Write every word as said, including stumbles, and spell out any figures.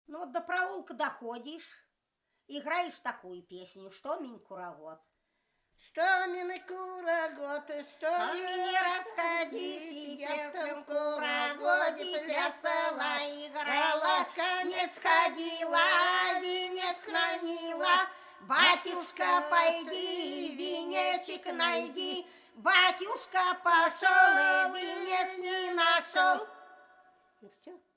Ну вот до проулка доходишь, играешь такую песню, что минь курагод. Что минь курагод, что минь расходись, и в том курагоде плясала, играла, не сходила, венец хранила. Батюшка, пойди, венечек найди. Батюшка пошел и венец не нашел. И все.